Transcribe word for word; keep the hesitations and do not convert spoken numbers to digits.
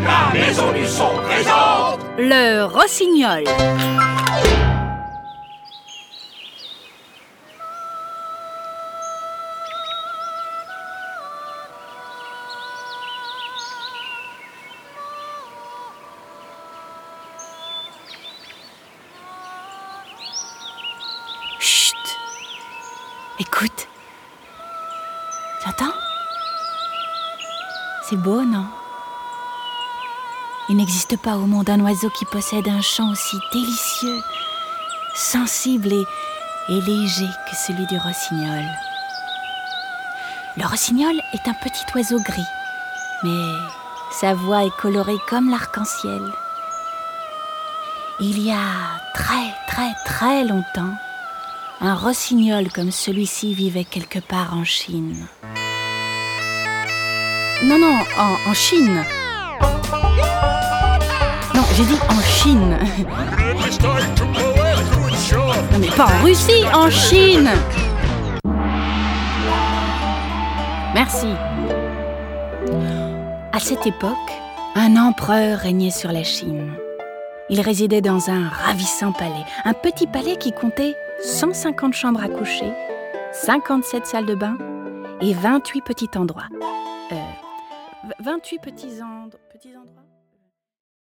La maison du son présente le rossignol. Chut! Écoute. T'entends? C'est beau, non? Il n'existe pas au monde un oiseau qui possède un chant aussi délicieux, sensible et, et léger que celui du rossignol. Le rossignol est un petit oiseau gris, mais sa voix est colorée comme l'arc-en-ciel. Il y a très très très longtemps, un rossignol comme celui-ci vivait quelque part en Chine. Non, non, en, en Chine. Non, j'ai dit en Chine. Non, mais pas en Russie, en Chine. Merci. À cette époque, un empereur régnait sur la Chine. Il résidait dans un ravissant palais, un petit palais qui comptait cent cinquante chambres à coucher, cinquante-sept salles de bain et vingt-huit petits endroits. Euh, vingt-huit petits en...